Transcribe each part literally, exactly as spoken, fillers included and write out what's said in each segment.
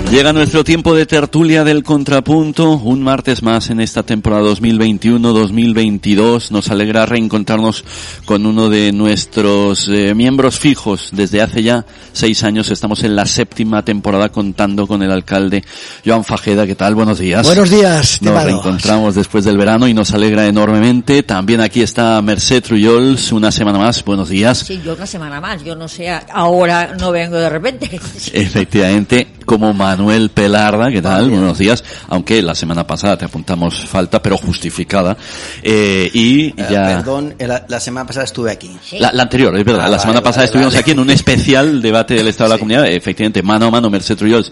Llega nuestro tiempo de tertulia del contrapunto, un martes más en esta temporada dos mil veintiuno dos mil veintidós. Nos alegra reencontrarnos con uno de nuestros eh, miembros fijos. Desde hace ya seis años estamos en la séptima temporada contando con el alcalde Joan Fajeda. ¿Qué tal? Buenos días. Buenos días. Nos reencontramos después del verano y nos alegra enormemente. También aquí está Mercè Trullols, una semana más. Buenos días. Sí, yo una semana más. Yo no sé, ahora no vengo de repente. Efectivamente, como Manuel Pelarda, ¿qué tal? Buenos días. Aunque la semana pasada te apuntamos falta, pero justificada. Eh, y uh, ya... Perdón, la, la semana pasada estuve aquí. ¿Sí? La, la anterior, es verdad. Ah, la vale, semana pasada vale, estuvimos vale. aquí en un especial debate del Estado sí. de la Comunidad. Efectivamente, mano a mano, Mercè Trullols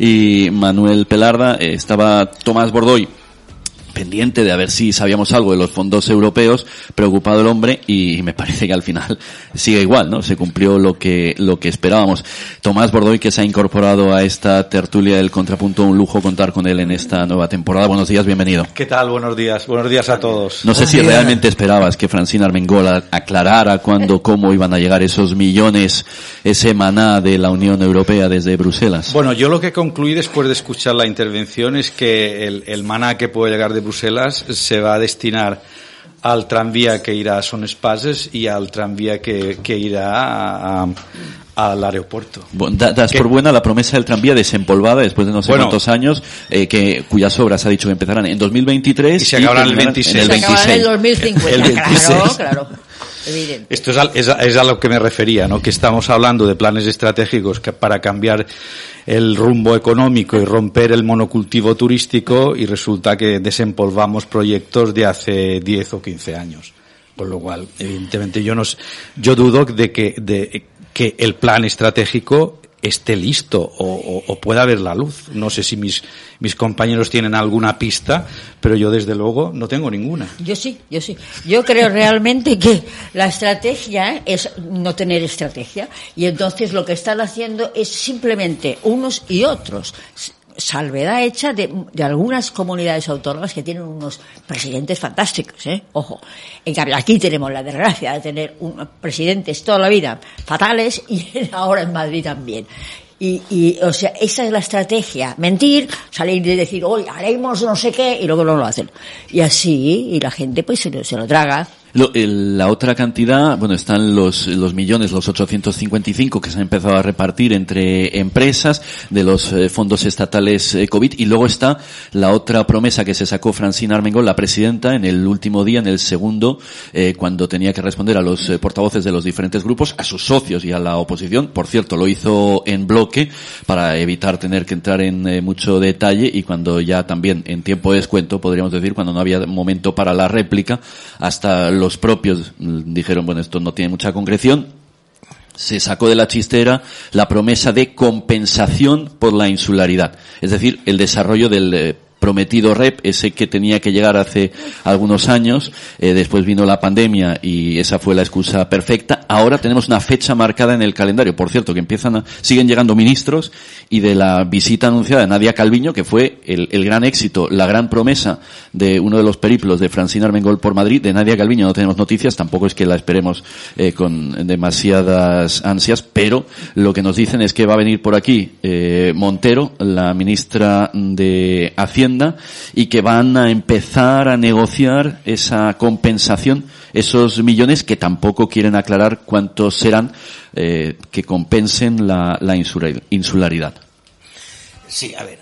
y Manuel Pelarda. Eh, estaba Tomás Bordoy pendiente de a ver si sabíamos algo de los fondos europeos, preocupado el hombre, y me parece que al final sigue igual, ¿no? Se cumplió lo que lo que esperábamos. Tomás Bordoy, que se ha incorporado a esta tertulia del contrapunto, un lujo contar con él en esta nueva temporada. Buenos días, bienvenido. ¿Qué tal? Buenos días. Buenos días a todos. No sé si realmente esperabas que Francina Armengol aclarara cuándo, cómo iban a llegar esos millones, ese maná de la Unión Europea desde Bruselas. Bueno, yo lo que concluí después de escuchar la intervención es que el, el maná que puede llegar de Bruselas se va a destinar al tranvía que irá a Son Espases y al tranvía que, que irá a, a, al aeropuerto. Bueno, das por buena la promesa del tranvía desempolvada después de no sé bueno, cuántos años, eh, que cuyas obras ha dicho que empezarán en dos mil veintitrés y se acabarán en el veintiséis. En el veintiséis. Se acabarán en el dos mil cincuenta, el veintiséis. Claro, claro. Evidente. Esto es a, es, a, es a lo que me refería, ¿no? Que estamos hablando de planes estratégicos que para cambiar el rumbo económico y romper el monocultivo turístico, y resulta que desempolvamos proyectos de hace diez o quince años. Con lo cual, evidentemente, yo no, yo dudo de que, de que el plan estratégico esté listo o, o, o pueda ver la luz. No sé si mis mis compañeros tienen alguna pista, pero yo desde luego no tengo ninguna. Yo sí, yo sí. Yo creo realmente que la estrategia es no tener estrategia, y entonces lo que están haciendo es simplemente unos y otros. Salvedad hecha de, de algunas comunidades autónomas que tienen unos presidentes fantásticos, ¿eh? Ojo. En cambio, aquí tenemos la desgracia de tener un, presidentes toda la vida fatales, y ahora en Madrid también. Y, y, o sea, esa es la estrategia. Mentir, salir y decir, hoy haremos no sé qué, y luego no lo hacen. Y así, y la gente pues se lo, se lo traga. Lo, el, la otra cantidad, bueno, están los, los millones, los ochocientos cincuenta y cinco que se han empezado a repartir entre empresas de los eh, fondos estatales eh, COVID, y luego está la otra promesa que se sacó Francina Armengol, la presidenta, en el último día, en el segundo, eh, cuando tenía que responder a los eh, portavoces de los diferentes grupos, a sus socios y a la oposición. Por cierto, lo hizo en bloque para evitar tener que entrar en eh, mucho detalle, y cuando ya también en tiempo de descuento, podríamos decir, cuando no había momento para la réplica, hasta los propios dijeron, bueno, esto no tiene mucha concreción. Se sacó de la chistera la promesa de compensación por la insularidad, es decir, el desarrollo del eh, prometido R E P, ese que tenía que llegar hace algunos años. Eh, después vino la pandemia y esa fue la excusa perfecta. Ahora tenemos una fecha marcada en el calendario. Por cierto, que empiezan a, siguen llegando ministros, y de la visita anunciada de Nadia Calviño, que fue el, el gran éxito, la gran promesa de uno de los periplos de Francina Armengol por Madrid. De Nadia Calviño no tenemos noticias, tampoco es que la esperemos eh, con demasiadas ansias, pero lo que nos dicen es que va a venir por aquí eh, Montero, la ministra de Hacienda, y que van a empezar a negociar esa compensación, esos millones que tampoco quieren aclarar cuántos serán, eh, que compensen la, la insularidad. Sí, a ver,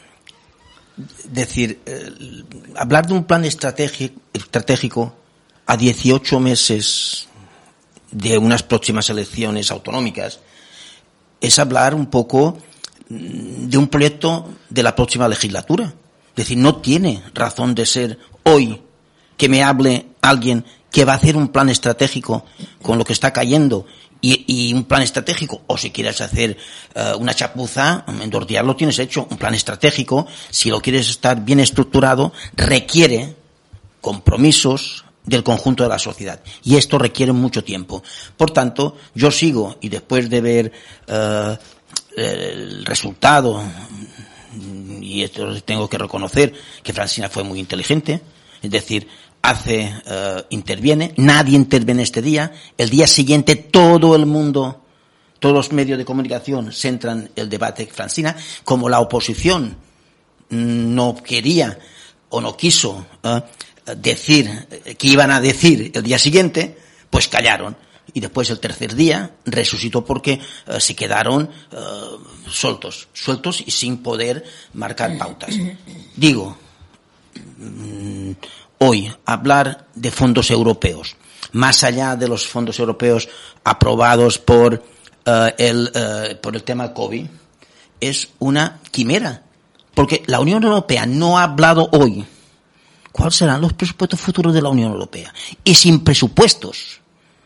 decir, eh, hablar de un plan estratégico, estratégico a dieciocho meses de unas próximas elecciones autonómicas es hablar un poco de un proyecto de la próxima legislatura. Es decir, no tiene razón de ser hoy que me hable alguien que va a hacer un plan estratégico con lo que está cayendo, y, y un plan estratégico, o si quieres hacer uh, una chapuza, en dos días lo tienes hecho. Un plan estratégico, si lo quieres estar bien estructurado, requiere compromisos del conjunto de la sociedad, y esto requiere mucho tiempo. Por tanto, yo sigo, y después de ver uh, el resultado, y esto tengo que reconocer que Francina fue muy inteligente, es decir, hace, uh, interviene, nadie interviene este día, el día siguiente todo el mundo todos los medios de comunicación centran el debate Francina, como la oposición no quería o no quiso uh, decir que iban a decir el día siguiente, pues callaron. Y después el tercer día resucitó porque uh, se quedaron uh, sueltos, sueltos y sin poder marcar pautas. Digo, mm, hoy hablar de fondos europeos, más allá de los fondos europeos aprobados por Uh, el, uh, por el tema COVID, es una quimera. Porque la Unión Europea no ha hablado hoy cuáles serán los presupuestos futuros de la Unión Europea. Y sin presupuestos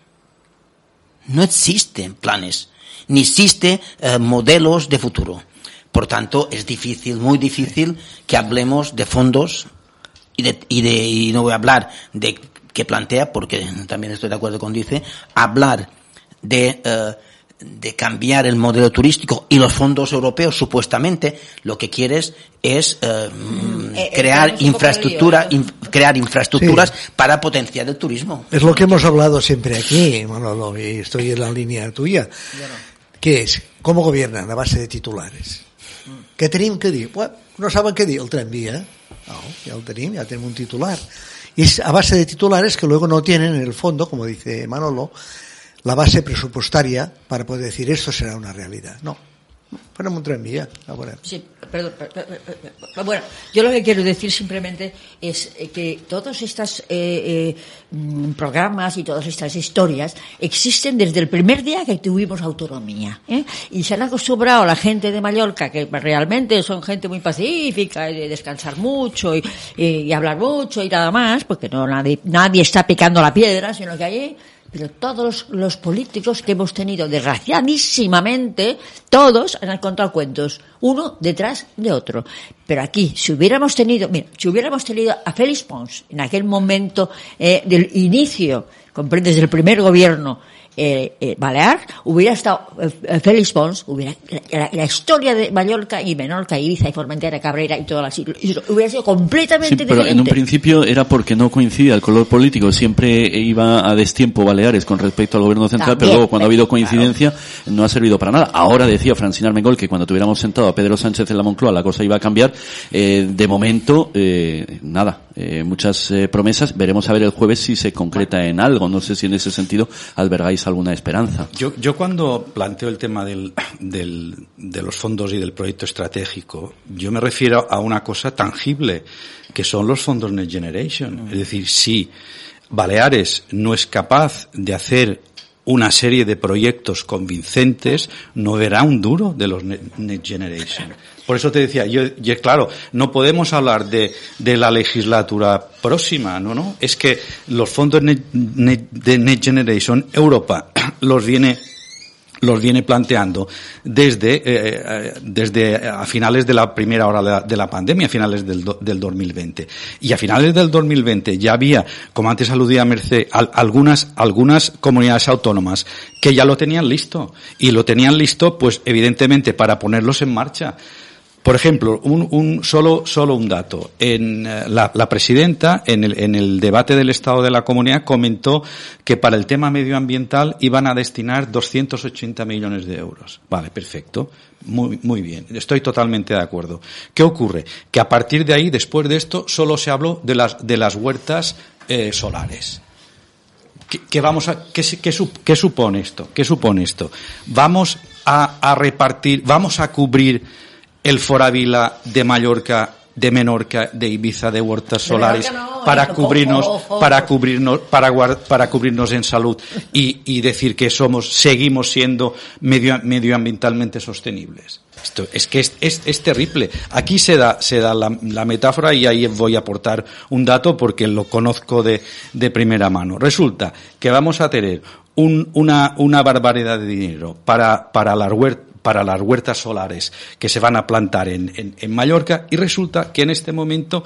no existen planes, ni existen uh, modelos de futuro. Por tanto, es difícil, muy difícil que hablemos de fondos y, de, y, de, y no voy a hablar de que plantea, porque también estoy de acuerdo con Dice, hablar de... Uh, de cambiar el modelo turístico y los fondos europeos supuestamente lo que quieres es eh, mm, eh, crear infraestructura in, crear infraestructuras sí. para potenciar el turismo. Es lo que hemos hablado siempre aquí, Manolo, y estoy en la línea tuya. Bueno. ¿Qué es? ¿Cómo gobiernan a base de titulares? Mm. ¿Qué tenim que dir? Bueno, no saben qué dir, el tramvía. No, ya lo tenim, ya tenemos un titular. Y es a base de titulares que luego no tienen en el fondo, como dice Manolo, la base presupuestaria para poder decir esto será una realidad. No, ponemos un tranvía. Ahora. Sí, perdón, perdón, perdón. Bueno, yo lo que quiero decir simplemente es que todos estos eh, eh, programas y todas estas historias existen desde el primer día que tuvimos autonomía, ¿eh? Y se han acostumbrado a la gente de Mallorca, que realmente son gente muy pacífica, y de descansar mucho y, y, y hablar mucho y nada más, porque no nadie, nadie está picando la piedra, sino que allí... Pero todos los políticos que hemos tenido, desgraciadísimamente, todos han contado cuentos, uno detrás de otro. Pero aquí, si hubiéramos tenido, mira, si hubiéramos tenido a Félix Pons en aquel momento eh, del inicio, comprendes, del primer gobierno eh, eh, balear, hubiera estado eh, Félix Pons, hubiera la, la historia de Mallorca y Menorca, Ibiza y Formentera, Cabrera y todas las islas, hubiera sido completamente sí, pero diferente. En un principio era porque no coincidía el color político, siempre iba a destiempo Baleares con respecto al gobierno central, También, pero luego cuando ha habido coincidencia claro. no ha servido para nada. Ahora decía Francina Armengol que cuando tuviéramos sentado a Pedro Sánchez en la Moncloa la cosa iba a cambiar. Eh, de momento, eh, nada, eh, muchas eh, promesas. Veremos a ver el jueves si se concreta en algo. No sé si en ese sentido albergáis alguna esperanza. Yo, yo cuando planteo el tema del, del, de los fondos y del proyecto estratégico, yo me refiero a una cosa tangible, que son los fondos Next Generation. Es decir, si Baleares no es capaz de hacer una serie de proyectos convincentes, no verá un duro de los Next Generation. Por eso te decía, yo, yo claro, no podemos hablar de, de la legislatura próxima, no, no. Es que los fondos Net, Net, de Next Generation, Europa los viene, los viene planteando desde, eh, desde a finales de la primera hora de la, de la pandemia, a finales del, do, del dos mil veinte. Y a finales del dos mil veinte ya había, como antes aludía Merced, al, algunas, algunas comunidades autónomas que ya lo tenían listo. Y lo tenían listo, pues, evidentemente, para ponerlos en marcha. Por ejemplo, un, un solo, solo un dato. En uh, la, la presidenta, en el, en el debate del Estado de la Comunidad, comentó que para el tema medioambiental iban a destinar doscientos ochenta millones de euros. Vale, perfecto. Muy, muy bien. Estoy totalmente de acuerdo. ¿Qué ocurre? Que a partir de ahí, después de esto, solo se habló de las, de las huertas eh, solares. ¿Qué, qué vamos a, qué, qué, qué supone esto? ¿Qué supone esto? Vamos a, a repartir, vamos a cubrir el Foravila de Mallorca, de Menorca, de Ibiza, de huertas solares, no, para cubrirnos, oh, oh, oh. para cubrirnos, para guard, para cubrirnos en salud y, y decir que somos, seguimos siendo medio, medioambientalmente sostenibles. Esto es que es, es, es terrible. Aquí se da, se da la, la metáfora y ahí voy a aportar un dato porque lo conozco de, de primera mano. Resulta que vamos a tener un, una, una barbaridad de dinero para, para las huertas, para las huertas solares que se van a plantar en, en, en Mallorca, y resulta que en este momento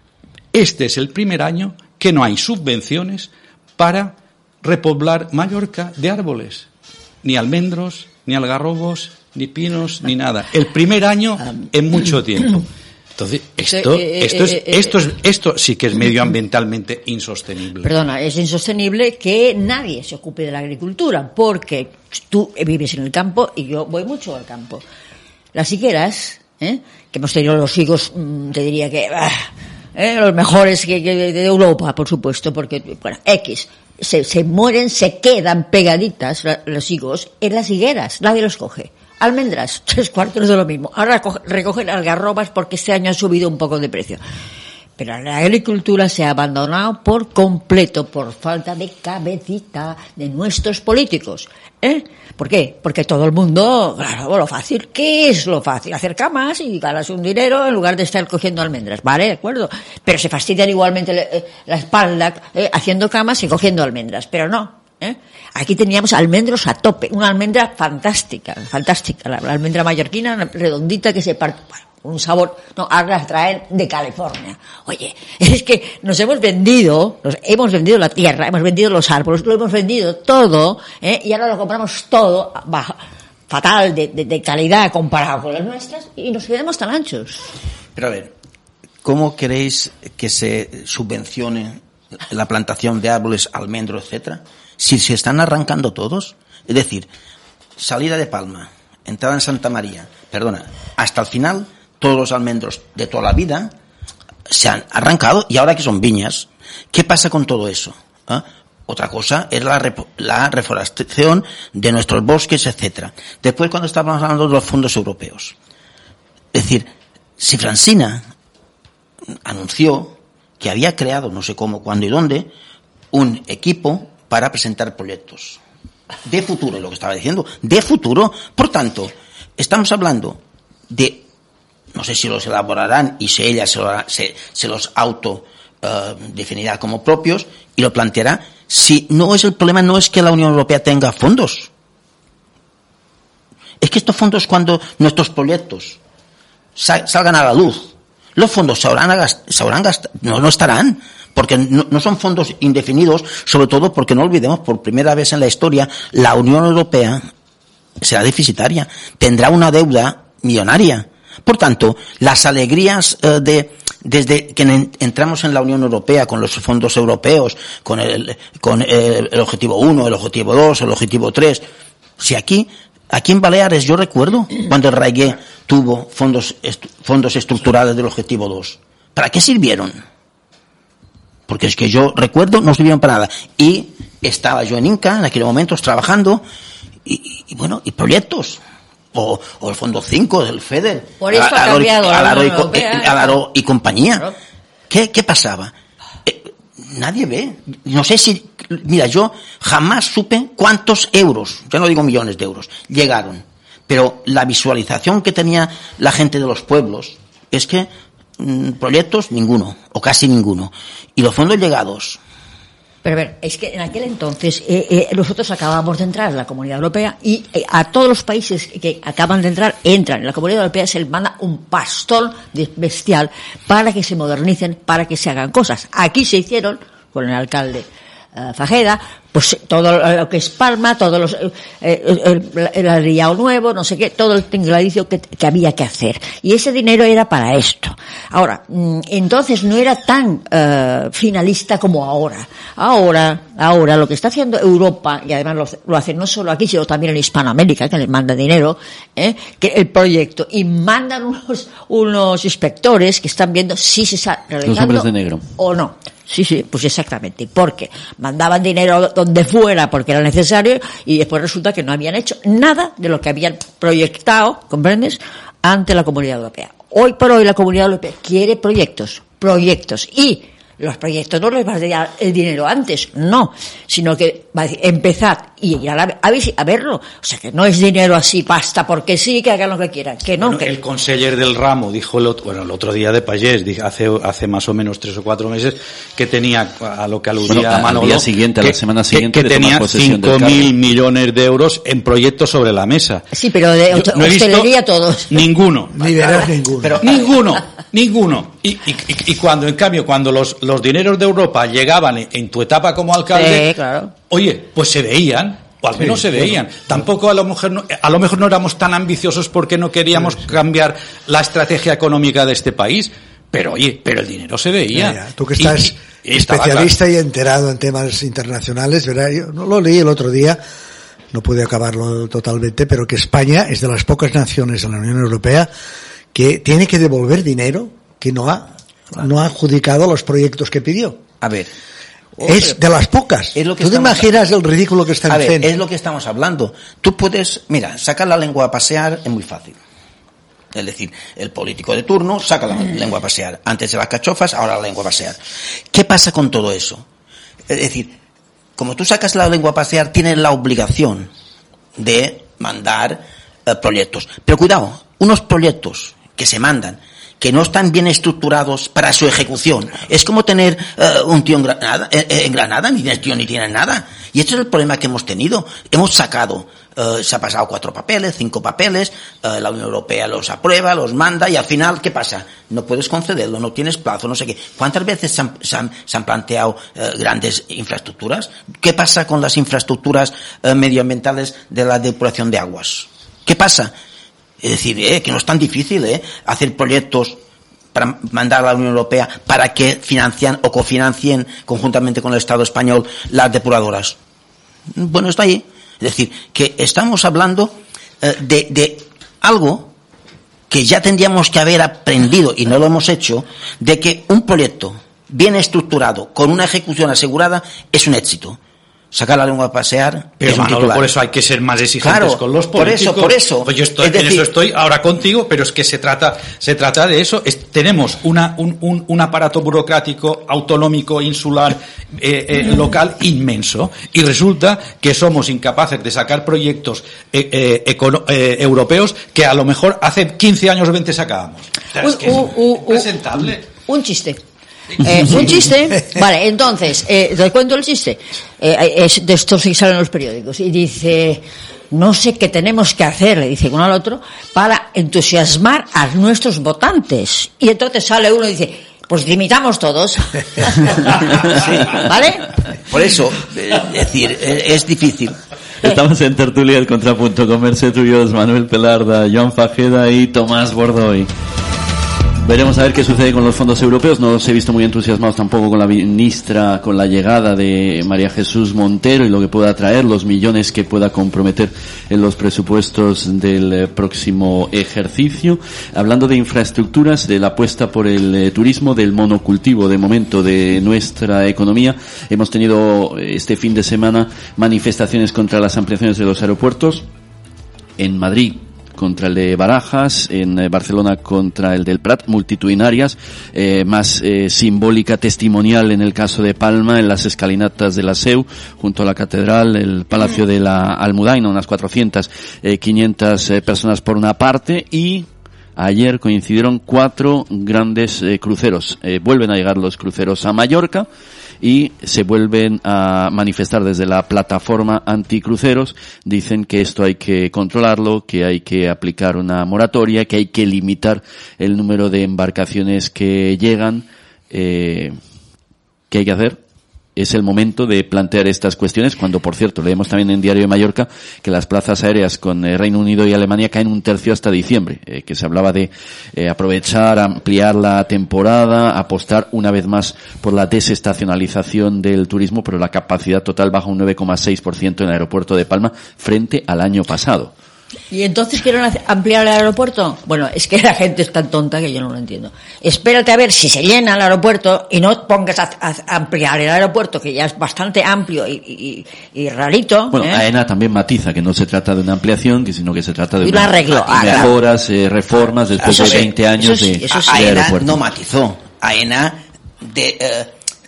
este es el primer año que no hay subvenciones para repoblar Mallorca de árboles, ni almendros, ni algarrobos, ni pinos, ni nada. El primer año en mucho tiempo. Entonces, esto, eh, esto, es, eh, eh, esto, es, esto sí que es medioambientalmente insostenible. Perdona, es insostenible que nadie se ocupe de la agricultura, porque tú vives en el campo y yo voy mucho al campo. Las higueras, ¿eh? que hemos tenido los higos, te diría que ah, ¿eh? los mejores que, que de Europa, por supuesto, porque, bueno, X, se, se mueren, se quedan pegaditas los higos en las higueras, nadie los coge. Almendras, tres cuartos de lo mismo. Ahora recogen algarrobas porque este año han subido un poco de precio. Pero la agricultura se ha abandonado por completo por falta de cabecita de nuestros políticos. ¿Eh? ¿Por qué? Porque todo el mundo, claro, lo fácil. ¿Qué es lo fácil? Hacer camas y ganas un dinero en lugar de estar cogiendo almendras. Vale, de acuerdo. Pero se fastidian igualmente la espalda eh, haciendo camas y cogiendo almendras. Pero no. ¿Eh? Aquí teníamos almendros a tope, una almendra fantástica, fantástica, la, la almendra mallorquina redondita que se parte, bueno, un sabor, no, ahora las traen de California. Oye, es que nos hemos vendido, nos, hemos vendido la tierra, hemos vendido los árboles, lo hemos vendido todo, ¿eh? Y ahora lo compramos todo bajo, fatal, de, de, de calidad comparado con las nuestras y nos quedamos tan anchos. Pero a ver, ¿cómo queréis que se subvencione la plantación de árboles, almendros, etcétera? Si se están arrancando todos, es decir, salida de Palma, entrada en Santa María, perdona, hasta el final, todos los almendros de toda la vida se han arrancado y ahora que son viñas. ¿Qué pasa con todo eso? ¿Ah? Otra cosa es la, rep- la reforestación de nuestros bosques, etcétera. Después, cuando estábamos hablando de los fondos europeos, es decir, si Francina anunció que había creado, no sé cómo, cuándo y dónde, un equipo para presentar proyectos de futuro, es lo que estaba diciendo, de futuro. Por tanto, estamos hablando de, no sé si los elaborarán y si ella se, lo hará, se, se los auto uh, definirá como propios y lo planteará. Si no es el problema, no es que la Unión Europea tenga fondos, es que estos fondos, cuando nuestros proyectos sal, salgan a la luz, los fondos se habrán, gast, se habrán gastado, no, no estarán. Porque no, no son fondos indefinidos, sobre todo porque no olvidemos, por primera vez en la historia, la Unión Europea será deficitaria, tendrá una deuda millonaria. Por tanto, las alegrías eh, de desde que en, entramos en la Unión Europea con los fondos europeos, con el con el, el objetivo uno, el objetivo dos, el objetivo tres, si aquí aquí en Baleares yo recuerdo cuando el Raigué tuvo fondos est, fondos estructurales del objetivo dos, ¿para qué sirvieron? Porque es que yo recuerdo, no sirvieron para nada. Y estaba yo en Inca, en aquellos momentos, trabajando, y, y bueno, y proyectos. O, o el Fondo cinco del FEDER. Por eso ha cambiado la Unión Europea. Alaro y compañía. Claro. ¿Qué, qué pasaba? Eh, nadie ve. No sé si... Mira, yo jamás supe cuántos euros, ya no digo millones de euros, llegaron. Pero la visualización que tenía la gente de los pueblos es que proyectos, ninguno, o casi ninguno. Y los fondos llegados. Pero a ver, es que en aquel entonces eh, eh, nosotros acabamos de entrar en la Comunidad Europea y eh, a todos los países que acaban de entrar, entran en la Comunidad Europea, se les manda un pastón bestial para que se modernicen, para que se hagan cosas. Aquí se hicieron, con el alcalde uh, Fajeda, pues todo lo que es Palma, todos los, eh, el, el ladrillado nuevo, no sé qué, todo el tingladicio que, que había que hacer. Y ese dinero era para esto. Ahora, entonces no era tan uh, finalista como ahora. Ahora, ahora lo que está haciendo Europa, y además lo, lo hace no solo aquí, sino también en Hispanoamérica, que les manda dinero, ¿eh? que el proyecto, y mandan unos, unos inspectores que están viendo si se está realizando los hombres de negro o no. Sí, sí, pues exactamente, porque mandaban dinero donde fuera porque era necesario y después resulta que no habían hecho nada de lo que habían proyectado, ¿comprendes?, ante la Comunidad Europea. Hoy por hoy la Comunidad Europea quiere proyectos, proyectos, y los proyectos no les va a dar el dinero antes, no, sino que va a decir, empezad y ir a, la, a, a verlo. O sea, que no es dinero así, pasta, porque sí, que hagan lo que quieran, que no. Bueno, que... El conseller del ramo dijo, el otro, bueno, el otro día de Pallés, hace, hace más o menos tres o cuatro meses, que tenía, a lo que aludía bueno, a Manolo, al día siguiente, que, la semana siguiente, que, que tenía cinco mil millones de euros en proyectos sobre la mesa. Sí, pero de Yo, no hostelería todos. Ninguno. Ni verás ninguno. Pero ninguno, ninguno. Y, y, y, y cuando, en cambio, cuando los, los dineros de Europa llegaban en, en tu etapa como alcalde, sí, claro. Oye, pues se veían. O al menos Sí, se veían. claro. Tampoco a lo mejor no, a lo mejor no éramos tan ambiciosos porque no queríamos Sí, sí. cambiar la estrategia económica de este país. Pero oye, pero el dinero se veía. Ya, ya. Tú que estás Y- y estaba especialista y enterado en temas internacionales, ¿verdad? Yo no lo leí el otro día, no pude acabarlo totalmente, pero que España es de las pocas naciones en la Unión Europea que tiene que devolver dinero que no ha, no ha adjudicado los proyectos que pidió. A ver. Es de las pocas. Es lo que ¿Tú te estamos- imaginas el ridículo que están A ver, haciendo? es lo que estamos hablando. Tú puedes, mira, sacar la lengua a pasear es muy fácil. Es decir, el político de turno saca la lengua a pasear. Antes de las cachofas, ahora la lengua a pasear. ¿Qué pasa con todo eso? Es decir, como tú sacas la lengua a pasear, tienes la obligación de mandar eh, proyectos. Pero cuidado, unos proyectos que se mandan, que no están bien estructurados para su ejecución. Es como tener eh, un tío en Granada, eh, en Granada, ni tienes tío ni tienes nada. Y este es el problema que hemos tenido. Hemos sacado, eh, se ha pasado cuatro papeles, cinco papeles, eh, la Unión Europea los aprueba, los manda, y al final, ¿qué pasa? No puedes concederlo, no tienes plazo, no sé qué. ¿Cuántas veces se han, se han, se han planteado eh, grandes infraestructuras? ¿Qué pasa con las infraestructuras eh, medioambientales de la depuración de aguas? ¿Qué pasa? Es decir, eh, que no es tan difícil eh, hacer proyectos para mandar a la Unión Europea para que financien o cofinancien conjuntamente con el Estado español las depuradoras. Bueno, está ahí. Es decir, que estamos hablando eh, de, de algo que ya tendríamos que haber aprendido, y no lo hemos hecho, de que un proyecto bien estructurado, con una ejecución asegurada, es un éxito. Sacar la lengua a pasear Pero es un Manolo, titular. por eso hay que ser más exigentes Claro, con los por eso, políticos. por eso. Pues yo estoy, Es decir- en eso estoy ahora contigo, pero es que se trata, se trata de eso. Es- tenemos una, un, un, un aparato burocrático, autonómico, insular, eh, eh, local inmenso, y resulta que somos incapaces de sacar proyectos eh, eh, econo- eh, europeos que a lo mejor hace quince años o veinte sacábamos. O sea, es que es Un- un- un- impresentable. Un chiste. Eh, un chiste, vale, entonces, eh, te cuento el chiste. Eh, es de estos que salen en los periódicos. Y dice, no sé qué tenemos que hacer, le dice uno al otro, para entusiasmar a nuestros votantes. Y entonces sale uno y dice, pues limitamos todos. ¿Vale? Por eso, eh, es decir, eh, es difícil. Estamos en Tertulia, el Contrapunto, con Mercè Trullols, Manuel Pelarda, Joan Fajeda y Tomás Bordoy. Veremos a ver qué sucede con los fondos europeos. No los he visto muy entusiasmados tampoco con la ministra, con la llegada de María Jesús Montero y lo que pueda traer, los millones que pueda comprometer en los presupuestos del eh, próximo ejercicio. Hablando de infraestructuras, de la apuesta por el eh, turismo, del monocultivo de momento de nuestra economía, hemos tenido eh, este fin de semana manifestaciones contra las ampliaciones de los aeropuertos. En Madrid, contra el de Barajas, en eh, Barcelona contra el del Prat, multitudinarias, eh, más eh, simbólica, testimonial en el caso de Palma, en las escalinatas de la Seu, junto a la catedral, el Palacio de la Almudaina, unas cuatrocientas, eh, quinientas eh, personas por una parte, y ayer coincidieron cuatro grandes eh, cruceros. Eh, vuelven a llegar los cruceros a Mallorca y se vuelven a manifestar desde la plataforma anticruceros. Dicen que esto hay que controlarlo, que hay que aplicar una moratoria, que hay que limitar el número de embarcaciones que llegan. Eh, ¿Qué hay que hacer? Es el momento de plantear estas cuestiones, cuando, por cierto, leemos también en Diario de Mallorca que las plazas aéreas con eh, Reino Unido y Alemania caen un tercio hasta diciembre, eh, que se hablaba de eh, aprovechar, ampliar la temporada, apostar una vez más por la desestacionalización del turismo, pero la capacidad total baja un nueve coma seis por ciento en el aeropuerto de Palma frente al año pasado. ¿Y entonces quieren hacer- ampliar el aeropuerto? Bueno, es que la gente es tan tonta que yo no lo entiendo. Espérate a ver si se llena el aeropuerto y no pongas a, a ampliar el aeropuerto, que ya es bastante amplio y, y, y rarito. Bueno, ¿eh? AENA también matiza que no se trata de una ampliación, que sino que se trata de Y un una- arreglo. Ah, claro. mejoras, eh, reformas después Eso de sí, veinte años eso sí, de, eso sí. de AENA aeropuerto. no matizó. AENA de, eh,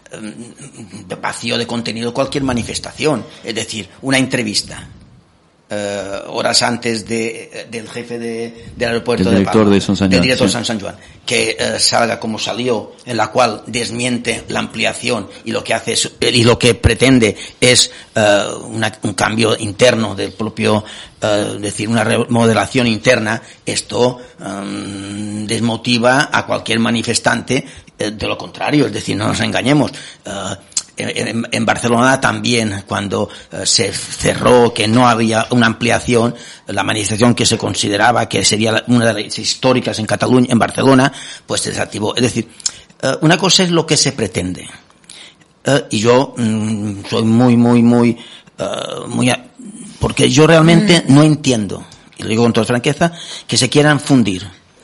de vacío de contenido cualquier manifestación. Es decir, una entrevista. Eh, horas antes de, del jefe de, del aeropuerto Del de director Palma, de Son San del Joan, director sí. de San Juan, que eh, salga como salió, en la cual desmiente la ampliación y lo que hace es, y lo que pretende es eh, una, un cambio interno del propio, eh, es decir, una remodelación interna. Esto um, desmotiva a cualquier manifestante, eh, de lo contrario, es decir, no nos engañemos. Eh, en, en Barcelona también, cuando uh, se cerró, que no había una ampliación, la manifestación que se consideraba que sería una de las históricas en Cataluña, en Barcelona, pues se desactivó. Es decir, uh, una cosa es lo que se pretende. Uh, y yo mm, soy muy, muy, muy, uh, muy, a, porque yo realmente mm. no entiendo, y lo digo con toda franqueza, que se quieran fundir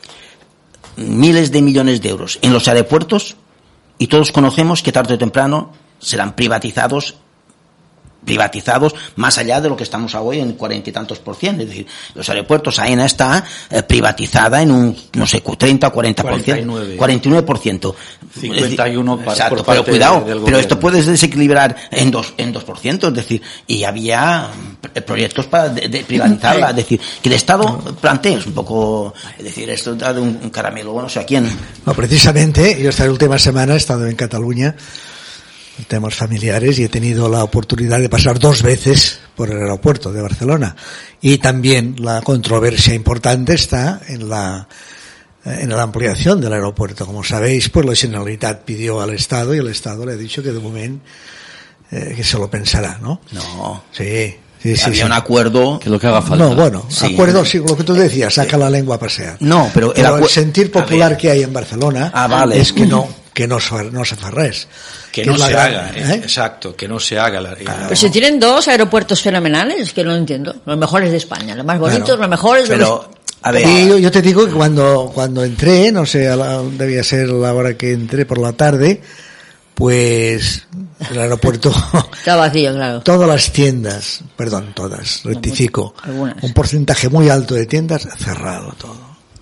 miles de millones de euros en los aeropuertos, y todos conocemos que tarde o temprano serán privatizados, privatizados más allá de lo que estamos hoy en cuarenta y tantos por ciento. Es decir, los aeropuertos, AENA está eh, privatizada en un, no sé, treinta o cuarenta por ciento. cuarenta y nueve por ciento. cincuenta y uno por ciento. Exacto, pero cuidado, de, pero esto puede desequilibrar en dos, en dos por ciento, es decir, y había proyectos para de, de privatizarla, es decir, que el Estado plantea, es un poco, es decir, esto da de un, un caramelo, bueno, no sé a quién. No, precisamente, yo esta última semana he estado en Cataluña, temas familiares, y he tenido la oportunidad de pasar dos veces por el aeropuerto de Barcelona, y también la controversia importante está en la en la ampliación del aeropuerto. Como sabéis, pues la Generalitat pidió al Estado y el Estado le ha dicho que de momento eh, que se lo pensará, ¿no? No. Sí. Sí, sí, había sí. un acuerdo que lo que haga falta. No, bueno, sí. acuerdo, sí, lo que tú decías, saca la lengua a pasear. No, pero, pero el, el sentir popular que hay en Barcelona ah, vale. es que no, que no, no se fa res. Que, que no se gran, haga, ¿eh? exacto, que no se haga. La, claro. Pero si tienen dos aeropuertos fenomenales, que no entiendo, los mejores de España, los más bonitos, claro. los mejores. Pero, los... a ver, y yo, yo te digo que cuando cuando entré, no sé, a la, debía ser la hora que entré por la tarde, pues el aeropuerto está vacío, claro. Todas las tiendas, perdón, todas, rectifico, algunas. Un porcentaje muy alto de tiendas cerrado todo.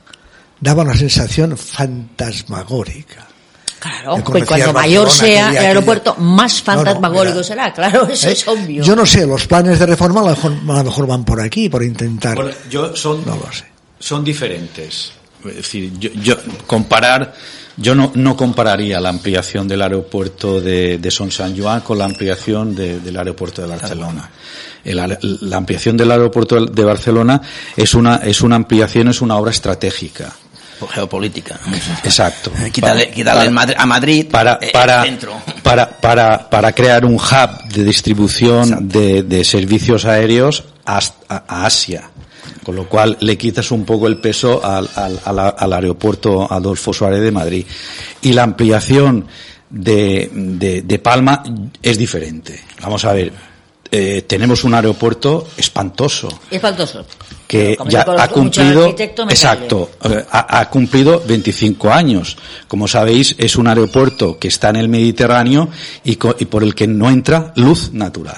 Daba una sensación fantasmagórica. Claro, pues cuando mayor sea el aeropuerto, más fantasmagórico no, no, será, claro, eso ¿eh? Es obvio. Yo no sé, los planes de reforma a lo mejor, a lo mejor van por aquí, por intentar. Bueno, yo son, no lo sé. Son diferentes. Es decir, yo, yo comparar, yo no, no compararía la ampliación del aeropuerto de, de Son Sant Joan con la ampliación de, del aeropuerto de Barcelona. El, la ampliación del aeropuerto de Barcelona es una, es una ampliación, es una obra estratégica. Geopolítica. Exacto. Quitarle, quitarle para, a Madrid para, eh, para, el centro. Para, para, para crear un hub de distribución de, de servicios aéreos a, a Asia. Con lo cual le quitas un poco el peso al, al, al, al aeropuerto Adolfo Suárez de Madrid. Y la ampliación de, de, de Palma es diferente. Vamos a ver. Eh, tenemos un aeropuerto espantoso. Espantoso. Que ya ha cumplido, exacto, ha, ha cumplido veinticinco años. Como sabéis, es un aeropuerto que está en el Mediterráneo y, co, y por el que no entra luz natural.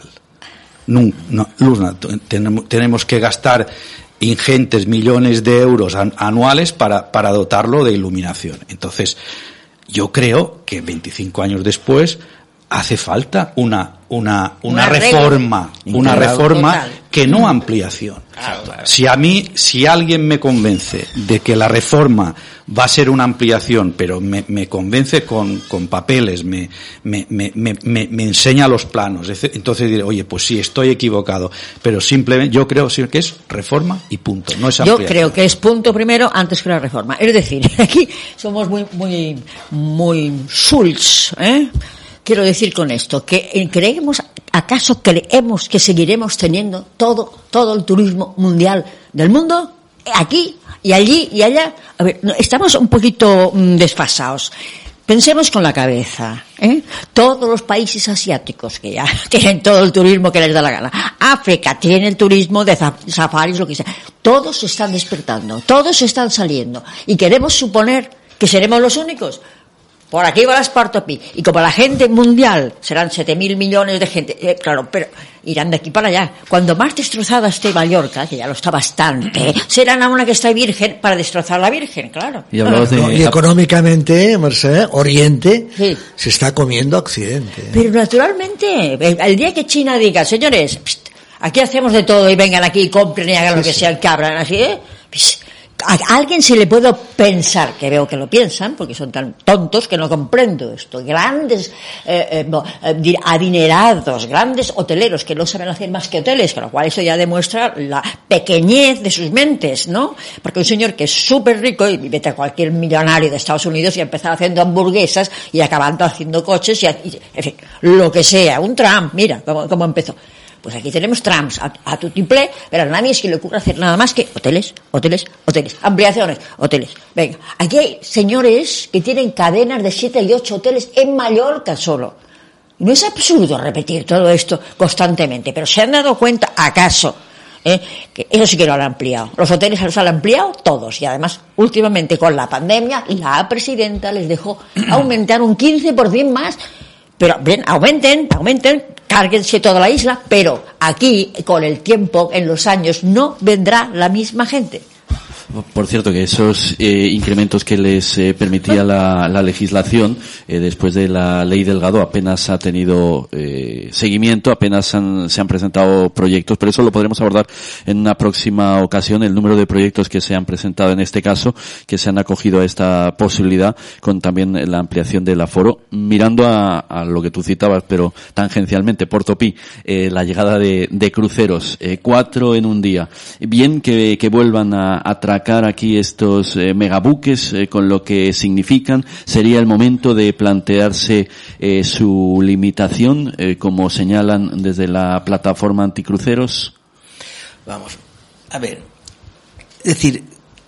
No, no, luz natural. Tenemos, tenemos que gastar ingentes millones de euros an, anuales para, para dotarlo de iluminación. Entonces, yo creo que veinticinco años después hace falta una una una, una reforma, una reforma total. Que no ampliación. Claro, claro. Si a mí, si alguien me convence de que la reforma va a ser una ampliación, pero me, me convence con, con papeles, me, me, me, me, me enseña los planos, entonces diré, oye, pues sí, estoy equivocado, pero simplemente yo creo que es reforma y punto, no es ampliación. Yo creo que es punto primero antes que la reforma. Es decir, aquí somos muy, muy, muy Schulz, ¿eh? Quiero decir con esto, que creemos, ¿acaso creemos que seguiremos teniendo todo, todo el turismo mundial del mundo? Aquí, y allí, y allá. A ver, estamos un poquito desfasados. Pensemos con la cabeza, ¿eh? Todos los países asiáticos que ya tienen todo el turismo que les da la gana. África tiene el turismo de safaris, lo que sea. Todos se están despertando, todos están saliendo. Y queremos suponer que seremos los únicos. Por aquí va la Spartopi. Y como la gente mundial serán siete mil millones de gente, eh, claro, pero irán de aquí para allá. Cuando más destrozada esté Mallorca, que ya lo está bastante, serán a una que está virgen para destrozar la virgen, claro. Y, de... no, y económicamente, Mercè, Oriente sí. Se está comiendo Occidente. Pero naturalmente, el día que China diga, señores, pst, aquí hacemos de todo y vengan aquí y compren y hagan sí, lo que sí. sea, que abran así, ¿eh? Pst, a alguien se le puede pensar, que veo que lo piensan, porque son tan tontos que no comprendo esto. Grandes eh, eh, adinerados, grandes hoteleros que no saben hacer más que hoteles, con lo cual eso ya demuestra la pequeñez de sus mentes, ¿no? Porque un señor que es súper rico, y vete a cualquier millonario de Estados Unidos y empezar haciendo hamburguesas y acabando haciendo coches y, y en fin, lo que sea, un Trump, mira cómo, cómo empezó. Pues aquí tenemos Trumps a, a tutiplé, pero a nadie es que le ocurra hacer nada más que hoteles, hoteles, hoteles, ampliaciones, hoteles. Venga, aquí hay señores que tienen cadenas de siete y ocho hoteles en Mallorca solo. No es absurdo repetir todo esto constantemente, pero ¿se han dado cuenta, acaso, eh, que eso sí que lo han ampliado? Los hoteles los han ampliado todos, y además, últimamente con la pandemia, la presidenta les dejó aumentar un quince por ciento más. Pero bien, aumenten, aumenten, cárguense toda la isla, pero aquí, con el tiempo, en los años, no vendrá la misma gente. Por cierto, que esos eh, incrementos que les eh, permitía la, la legislación eh, después de la ley Delgado apenas ha tenido eh, seguimiento, apenas han, se han presentado proyectos, pero eso lo podremos abordar en una próxima ocasión, el número de proyectos que se han presentado en este caso, que se han acogido a esta posibilidad, con también la ampliación del aforo, mirando a, a lo que tú citabas, pero tangencialmente, Portopí, eh, la llegada de, de cruceros, eh, cuatro en un día, bien que, que vuelvan a, a traer aquí estos eh, megabuques eh, con lo que significan. Sería el momento de plantearse eh, su limitación, eh, como señalan desde la plataforma anticruceros. Vamos, a ver, es decir,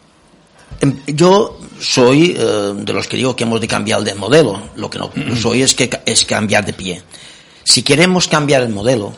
yo soy eh, de los que digo que hemos de cambiar el modelo. Lo que no soy es que es cambiar de pie. Si queremos cambiar el modelo,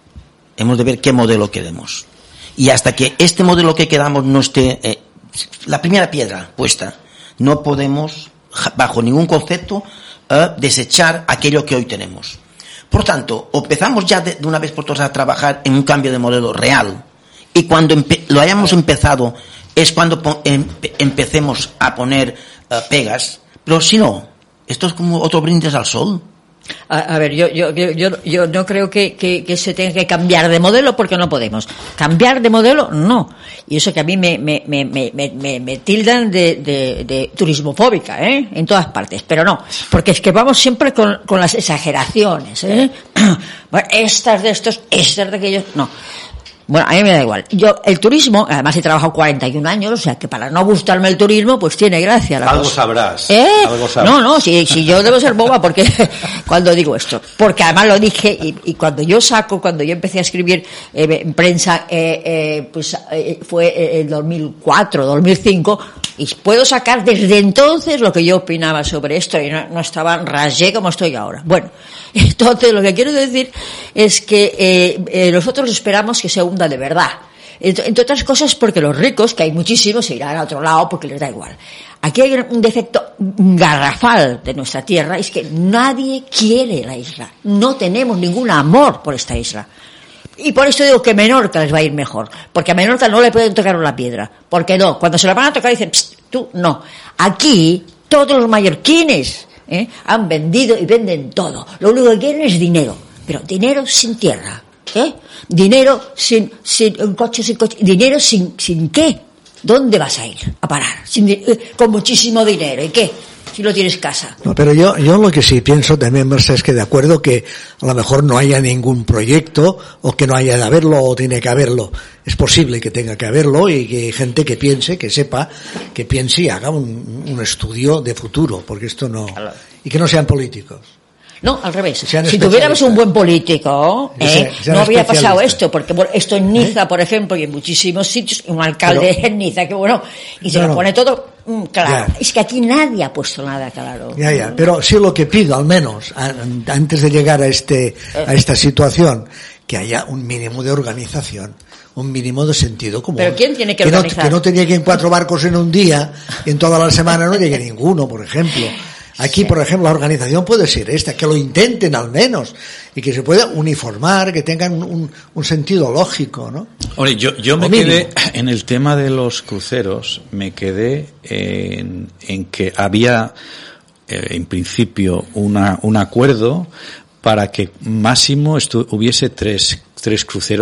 hemos de ver qué modelo queremos. Y hasta que este modelo que queramos no esté, eh, la primera piedra puesta, no podemos, bajo ningún concepto, eh, desechar aquello que hoy tenemos. Por tanto, o empezamos ya de, de una vez por todas a trabajar en un cambio de modelo real, y cuando empe- lo hayamos empezado, es cuando po- em- empecemos a poner eh, pegas. Pero si no, esto es como otro brindis al sol. A, a ver, yo, yo, yo, yo no creo que, que, que se tenga que cambiar de modelo, porque no podemos. Cambiar de modelo, no. Y eso que a mí me, me, me, me, me, me tildan de, de, de turismofóbica, ¿eh? En todas partes. Pero no. Porque es que vamos siempre con, con las exageraciones, ¿eh? Bueno, estas de estos, estas de aquellos, no. Bueno, a mí me da igual. Yo, el turismo, además he trabajado cuarenta y un años, o sea que para no gustarme el turismo, pues tiene gracia la Algo cosa. sabrás. ¿Eh? Algo sabrás. No, no, si, si yo debo ser boba, porque cuando digo esto, porque además lo dije, y, y cuando yo saco, cuando yo empecé a escribir eh, en prensa, eh, eh, pues eh, fue el dos mil cuatro, dos mil cinco, y puedo sacar desde entonces lo que yo opinaba sobre esto, y no, no estaba rayé como estoy ahora. Bueno, entonces lo que quiero decir es que eh, eh, nosotros esperamos que se hunda de verdad. Entre, entre otras cosas porque los ricos, que hay muchísimos, se irán a otro lado porque les da igual. Aquí hay un defecto garrafal de nuestra tierra, es que nadie quiere la isla. No tenemos ningún amor por esta isla. Y por eso digo que Menorca les va a ir mejor, porque a Menorca no le pueden tocar una piedra. Porque no, cuando se la van a tocar dicen, tú no. Aquí todos los mallorquines ¿eh? han vendido y venden todo. Lo único que quieren es dinero, pero dinero sin tierra. ¿Eh? Dinero sin, sin un coche, sin coche, dinero sin, sin qué. ¿Dónde vas a ir a parar? Sin, eh, con muchísimo dinero. ¿Y qué? Si no tienes casa. No, pero yo, yo lo que sí pienso también, Mercè, es que de acuerdo que a lo mejor no haya ningún proyecto, o que no haya de haberlo, o tiene que haberlo. Es posible que tenga que haberlo, y que hay gente que piense, que sepa, que piense y haga un, un estudio de futuro, porque esto no, y que no sean políticos. No, al revés. Sean si tuviéramos un buen político, ¿eh? Sean, sean no habría pasado esto, porque bueno, esto en Niza, ¿eh? Por ejemplo, y en muchísimos sitios, un alcalde pero, en Niza, que bueno, y se no, lo pone todo mm, claro. Ya. Es que aquí nadie ha puesto nada claro. Ya, ya, pero sí lo que pido, al menos, a, antes de llegar a este, a esta situación, que haya un mínimo de organización, un mínimo de sentido común. ¿Pero quién tiene que, que organizar? No, que no te lleguen cuatro barcos en un día, y en toda la semana no llegue ninguno, por ejemplo. Aquí, sí. Por ejemplo, la organización puede ser esta, que lo intenten al menos, y que se pueda uniformar, que tengan un, un, un sentido lógico, ¿no? Oye, yo, yo me mínimo. quedé, en el tema de los cruceros, me quedé en, en que había, eh, en principio, una, un acuerdo para que máximo estu- hubiese tres, tres cruceros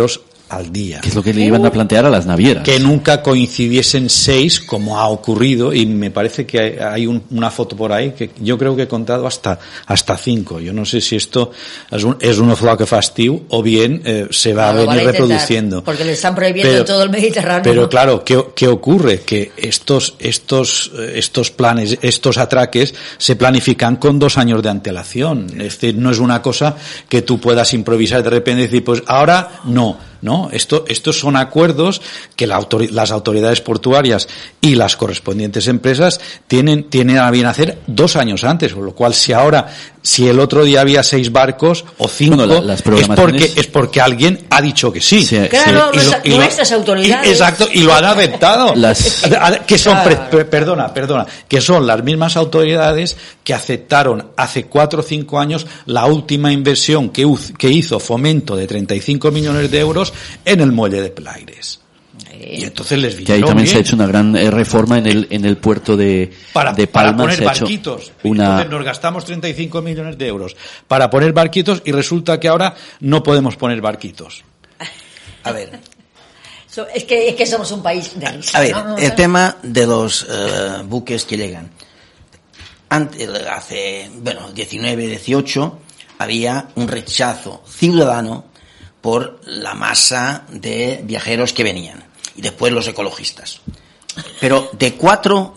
al día. Que es lo que le iban a plantear a las navieras. Que nunca coincidiesen seis, como ha ocurrido, y me parece que hay, hay un, una foto por ahí que yo creo que he contado hasta hasta cinco. Yo no sé si esto es un, es un floc festiu o bien eh, se va no, a venir reproduciendo. Porque le están prohibiendo pero, en todo el Mediterráneo. Pero claro, ¿qué, qué ocurre? Que estos estos estos planes, estos atraques se planifican con dos años de antelación. Es decir, no es una cosa que tú puedas improvisar de repente y decir, pues ahora no. No, esto, estos son acuerdos que la autor, las autoridades portuarias y las correspondientes empresas tienen, tienen a bien hacer dos años antes, con lo cual si ahora, si el otro día había seis barcos o cinco, bueno, la, las es porque, es porque alguien ha dicho que sí. sí claro, sí. Y lo, y nuestras lo, autoridades. Y, exacto, y lo han aceptado. Las... Que son, claro. pre, perdona, perdona, que son las mismas autoridades que aceptaron hace cuatro o cinco años la última inversión que, que hizo Fomento de treinta y cinco millones de euros en el muelle de Pelaires. Y entonces les que ahí también bien. Se ha hecho una gran eh, reforma en el en el puerto de, para, de Palma. Para poner se barquitos. Ha una... Entonces nos gastamos treinta y cinco millones de euros para poner barquitos y resulta que ahora no podemos poner barquitos. A ver. Es que, es que somos un país de risa. A ver, ¿no? No, el no. tema de los uh, buques que llegan. Antes, hace, bueno, diecinueve, dieciocho, había un rechazo ciudadano por la masa de viajeros que venían. Y después los ecologistas. Pero de cuatro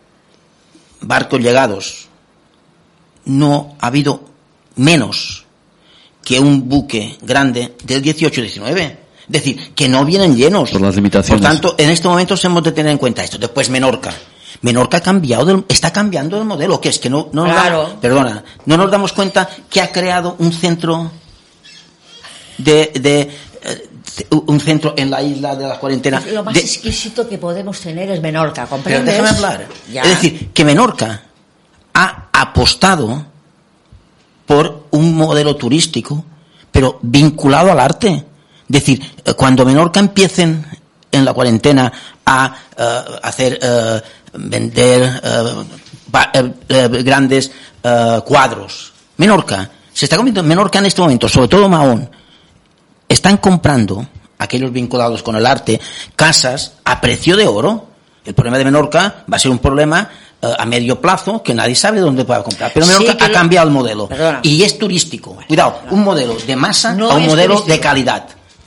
barcos llegados, no ha habido menos que un buque grande del dieciocho diecinueve. Es decir, que no vienen llenos. Por las limitaciones. Por tanto, en este momento hemos de tener en cuenta esto. Después Menorca. Menorca ha cambiado, del, está cambiando el modelo, que es que no, no nos claro. da, perdona, no nos damos cuenta que ha creado un centro de, de, un centro en la isla de la cuarentena. Lo más de, exquisito que podemos tener es Menorca, ¿comprendes? Pero déjame hablar. Ya. Es decir, que Menorca ha apostado por un modelo turístico, pero vinculado al arte. Es decir, cuando Menorca empiecen en la cuarentena a uh, hacer, uh, vender uh, ba, uh, uh, grandes uh, cuadros, Menorca, se está convirtiendo en Menorca en este momento, sobre todo Mahón, están comprando, aquellos vinculados con el arte, casas a precio de oro. El problema de Menorca va a ser un problema uh, a medio plazo que nadie sabe dónde pueda comprar. Pero Menorca sí, ha lo... cambiado el modelo. Perdona. Y es turístico. Bueno, Cuidado, no. un modelo de masa no a un modelo turístico. De calidad.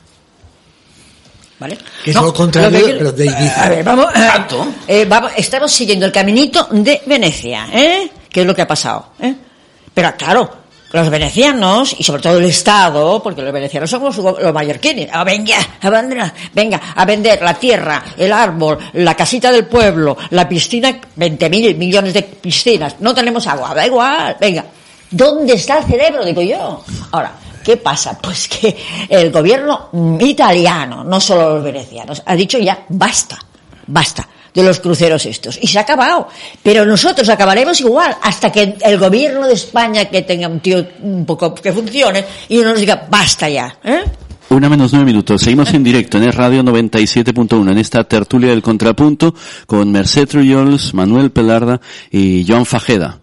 ¿Vale? Que es no, lo contrario, lo que, pero de Ibiza. A ver, vamos, eh, eh, vamos, estamos siguiendo el caminito de Venecia, ¿eh? ¿Qué es lo que ha pasado? ¿eh? Pero claro, los venecianos, y sobre todo el Estado, porque los venecianos son los, los mallorquines, ah, venga, a vender, venga, a vender la tierra, el árbol, la casita del pueblo, la piscina, veinte mil millones de piscinas, no tenemos agua, da igual, venga. ¿Dónde está el cerebro? Digo yo. Ahora, ¿qué pasa? Pues que el gobierno italiano, no solo los venecianos, ha dicho ya, basta, basta de los cruceros estos. Y se ha acabado. Pero nosotros acabaremos igual, hasta que el gobierno de España, que tenga un tío un poco que funcione, y nos diga, basta ya, ¿eh? Una menos nueve minutos. Seguimos en directo en el Radio noventa y siete punto uno en esta tertulia del Contrapunto con Mercè Trullols, Manuel Pelarda y Joan Fajeda.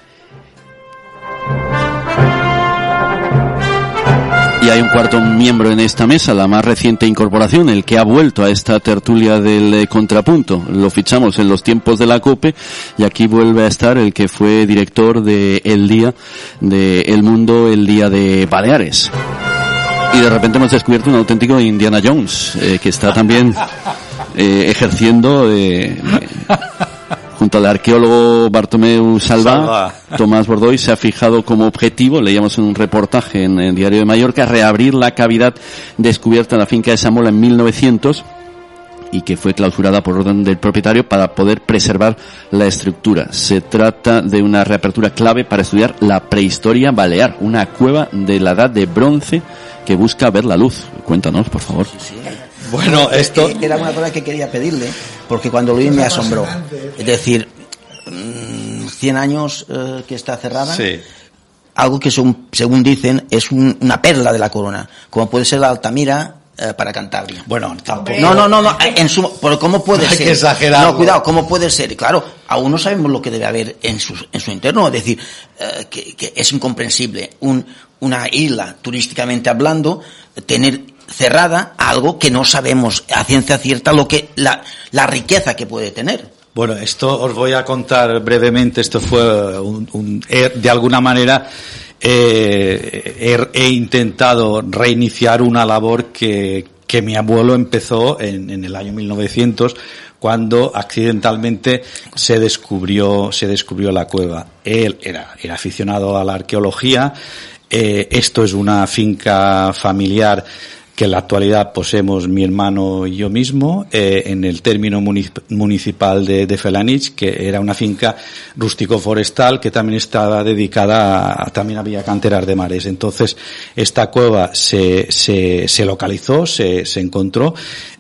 Y hay un cuarto miembro en esta mesa, la más reciente incorporación, el que ha vuelto a esta tertulia del eh, Contrapunto. Lo fichamos en los tiempos de la COPE y aquí vuelve a estar el que fue director de El Día, de El Mundo, El Día de Baleares. Y de repente hemos descubierto un auténtico Indiana Jones, eh, que está también eh, ejerciendo eh, junto al arqueólogo Bartomeu Salvá, Salva. Tomás Bordoy se ha fijado como objetivo, leíamos en un reportaje en el Diario de Mallorca, reabrir la cavidad descubierta en la finca de Samola en mil novecientos y que fue clausurada por orden del propietario para poder preservar la estructura. Se trata de una reapertura clave para estudiar la prehistoria balear, una cueva de la edad de bronce que busca ver la luz. Cuéntanos, por favor. Sí, sí. Bueno, esto era una cosa que quería pedirle, porque cuando lo vi me asombró. Es decir, cien años eh, que está cerrada, sí. Algo que según, según dicen es un, una perla de la corona, como puede ser la Altamira eh, para Cantabria. Bueno, tampoco. No, no, no, no en su, pero ¿cómo puede no hay ser? Que exagerar. No, cuidado, ¿cómo puede ser? Claro, aún no sabemos lo que debe haber en su, en su interno, es decir, eh, que, que es incomprensible un, una isla turísticamente hablando tener cerrada a algo que no sabemos a ciencia cierta lo que la, la riqueza que puede tener. Bueno, esto os voy a contar brevemente. Esto fue un, un de alguna manera eh, he, he intentado reiniciar una labor que, que mi abuelo empezó en, en el año mil novecientos, cuando accidentalmente se descubrió se descubrió la cueva. Él era era aficionado a la arqueología. Eh, esto es una finca familiar que en la actualidad poseemos mi hermano y yo mismo, eh, en el término municipal de, de Felanitx, que era una finca rústico-forestal que también estaba dedicada a, también había canteras de mares. Entonces, esta cueva se, se, se localizó, se, se encontró.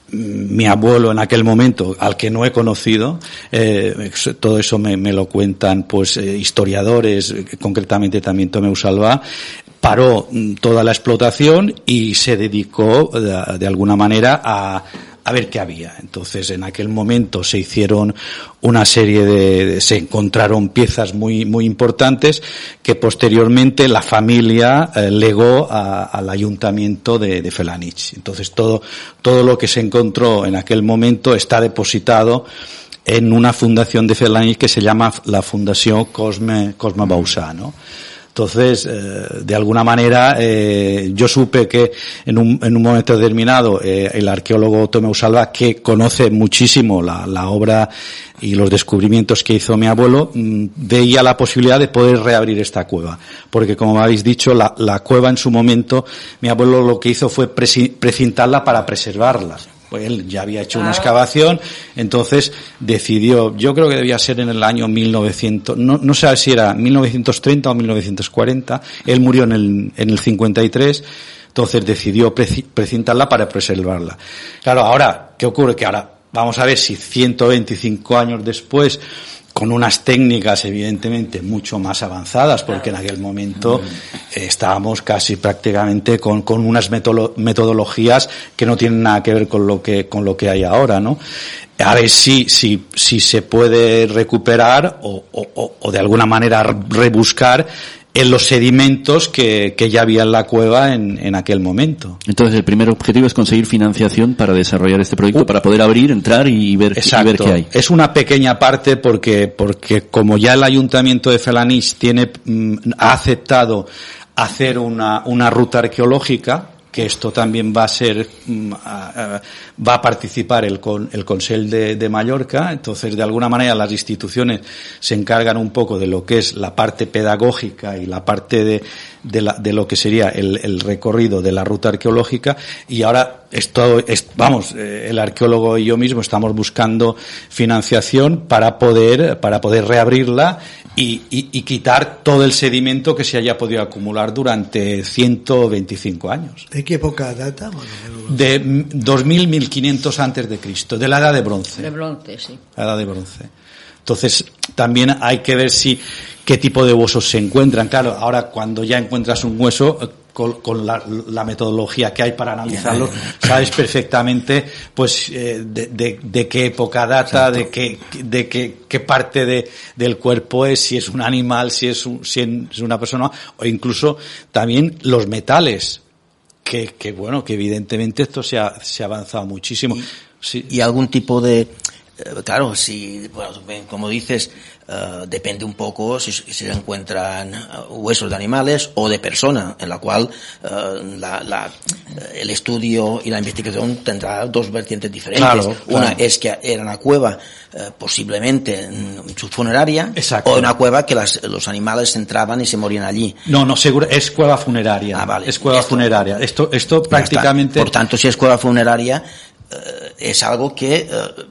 Mi abuelo en aquel momento, al que no he conocido, eh, todo eso me, me lo cuentan pues eh, historiadores, concretamente también Tomeu Salvà, paró toda la explotación y se dedicó de, de alguna manera a a ver qué había. Entonces, en aquel momento se hicieron una serie de, de se encontraron piezas muy muy importantes que posteriormente la familia eh, legó a, al ayuntamiento de, de Felanitx. Entonces, todo todo lo que se encontró en aquel momento está depositado en una fundación de Felanitx que se llama la Fundación Cosme Cosme Bausà, ¿no? Entonces, eh, de alguna manera, eh, yo supe que en un, en un momento determinado, eh, el arqueólogo Tomeu Salvà, que conoce muchísimo la, la obra y los descubrimientos que hizo mi abuelo, mmm, veía la posibilidad de poder reabrir esta cueva. Porque, como me habéis dicho, la, la cueva en su momento, mi abuelo lo que hizo fue presi- precintarla para preservarla. Pues él ya había hecho una excavación, entonces decidió, yo creo que debía ser en el año mil novecientos, no, no sé si era mil novecientos treinta o mil novecientos cuarenta, él murió en el, en el cincuenta y tres, entonces decidió precintarla para preservarla. Claro, ahora, ¿qué ocurre? Que ahora, vamos a ver si ciento veinticinco años después, con unas técnicas evidentemente mucho más avanzadas, porque en aquel momento eh, estábamos casi prácticamente con, con unas metolo- metodologías que no tienen nada que ver con lo que, con lo que hay ahora, ¿no? A ver si, si, si se puede recuperar o, o, o de alguna manera rebuscar en los sedimentos que, que ya había en la cueva en, en aquel momento. Entonces, el primer objetivo es conseguir financiación para desarrollar este proyecto, uh, para poder abrir, entrar y ver, y ver qué hay. Es una pequeña parte porque, porque como ya el Ayuntamiento de Felanitx tiene, mm, ha aceptado hacer una, una ruta arqueológica, que esto también va a ser, mm, a, a, va a participar el, con, el Consell de, de Mallorca. Entonces, de alguna manera, las instituciones se encargan un poco de lo que es la parte pedagógica y la parte de, de, la, de lo que sería el, el recorrido de la ruta arqueológica. Y ahora, esto es, vamos, eh, el arqueólogo y yo mismo estamos buscando financiación para poder, para poder reabrirla y, y, y quitar todo el sedimento que se haya podido acumular durante ciento veinticinco años. ¿De qué época data? De dos mil, mil quinientos antes de Cristo, de la Edad de Bronce. De bronce, sí. La Edad de Bronce. Entonces, también hay que ver si, qué tipo de huesos se encuentran. Claro, ahora cuando ya encuentras un hueso, con, con la, la metodología que hay para analizarlo, sabes perfectamente, pues, eh, de, de, de qué época data, exacto, de qué, de qué, qué parte de, del cuerpo es, si es un animal, si es, un, si es una persona, o incluso también los metales. Que, que bueno, que evidentemente esto se ha, se ha avanzado muchísimo. Y, sí. y algún tipo de, claro, si, bueno, como dices, uh, depende un poco si, si se encuentran huesos de animales o de persona, en la cual uh, la, la, el estudio y la investigación tendrá dos vertientes diferentes. Claro, una claro. es que era una cueva uh, posiblemente funeraria, exacto, o una cueva que las, los animales entraban y se morían allí. No, no, seguro, es cueva funeraria. Ah, vale. Es cueva esto, funeraria. Esto, esto prácticamente. Por tanto, si es cueva funeraria, uh, es algo que uh,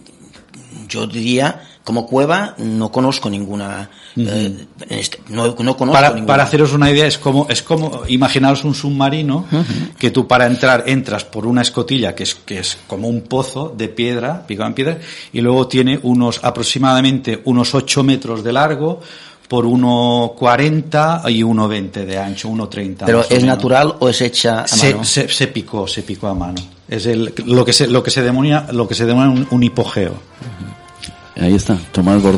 yo diría, como cueva, no conozco ninguna, uh-huh. eh, este, no, no conozco para, ninguna. Para haceros una idea, es como, es como, imaginaos un submarino, uh-huh. que tú para entrar, entras por una escotilla que es, que es como un pozo de piedra, picado en piedra, y luego tiene unos, aproximadamente unos ocho metros de largo, por uno cuarenta y uno veinte de ancho, uno treinta. ¿Pero es natural o es hecha a se, mano? Se, se picó, se picó a mano. Es el, lo que se, lo que se denomina, lo que se denomina un, un hipogeo. Uh-huh. Ahí está, Tomás Gordoy.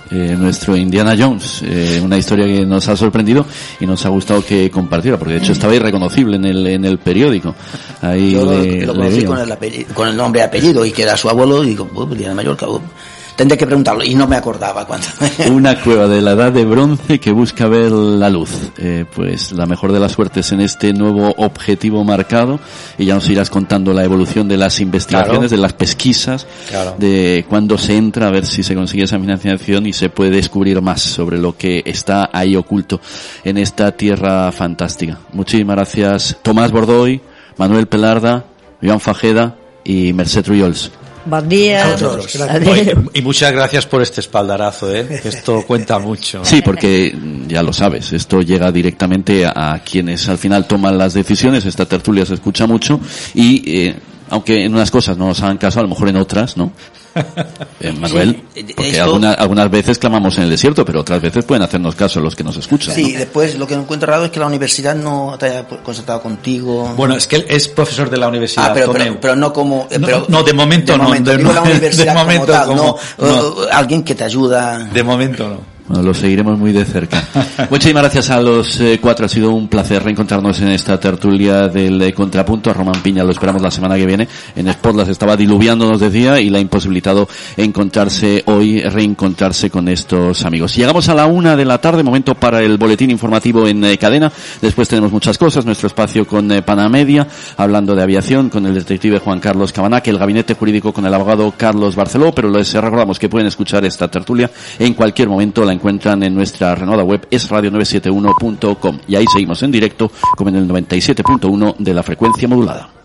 eh, nuestro Indiana Jones, eh, una historia que nos ha sorprendido y nos ha gustado que compartiera, porque de hecho estaba irreconocible en el en el periódico. Ahí Yo le, lo, lo le conocí digo. con el, apellido, con el nombre y apellido, y que era su abuelo, y digo, pues, Diana Mallorca, oh, tendré que preguntarlo, y no me acordaba cuánto. Una cueva de la edad de bronce que busca ver la luz. Eh, pues la mejor de las suertes en este nuevo objetivo marcado, y ya nos irás contando la evolución de las investigaciones, Claro. de las pesquisas, Claro. de cuándo se entra, a ver si se consigue esa financiación y se puede descubrir más sobre lo que está ahí oculto en esta tierra fantástica. Muchísimas gracias Tomás Bordoy, Manuel Pelarda, Joan Fajeda y Mercè Trullols. Buen día. A vosotros, gracias. Adiós. Oye, y muchas gracias por este espaldarazo, ¿eh? Que esto cuenta mucho. Sí, porque ya lo sabes, esto llega directamente a, a quienes al final toman las decisiones. Esta tertulia se escucha mucho y, eh, aunque en unas cosas no nos hagan caso, a lo mejor en otras, ¿no? Eh, Manuel, Sí, porque esto- alguna- algunas veces clamamos en el desierto, pero otras veces pueden hacernos caso los que nos escuchan. Sí, ¿no? después lo que me encuentro raro es que la universidad no te haya consultado contigo. Bueno, es que él es profesor de la universidad. Ah, pero, Tomeu. pero, pero no como... eh, No, pero- no, de momento no, de- digo la de universidad momento como tal, como- no, no. eh, alguien que te ayuda. De momento no. Bueno, lo seguiremos muy de cerca. Muchísimas gracias a los eh, cuatro. Ha sido un placer reencontrarnos en esta tertulia del eh, Contrapunto. A Román Piña lo esperamos la semana que viene. En Spotlas estaba diluviando, nos decía, y le ha imposibilitado encontrarse hoy, reencontrarse con estos amigos. Llegamos a la una de la tarde, momento para el boletín informativo en eh, cadena. Después tenemos muchas cosas. Nuestro espacio con eh, Panamedia, hablando de aviación, con el detective Juan Carlos Cabanac, el gabinete jurídico con el abogado Carlos Barceló. Pero les recordamos que pueden escuchar esta tertulia en cualquier momento. La encuentran en nuestra renovada web es radio nueve siete uno punto com, y ahí seguimos en directo como en el noventa y siete punto uno de la frecuencia modulada.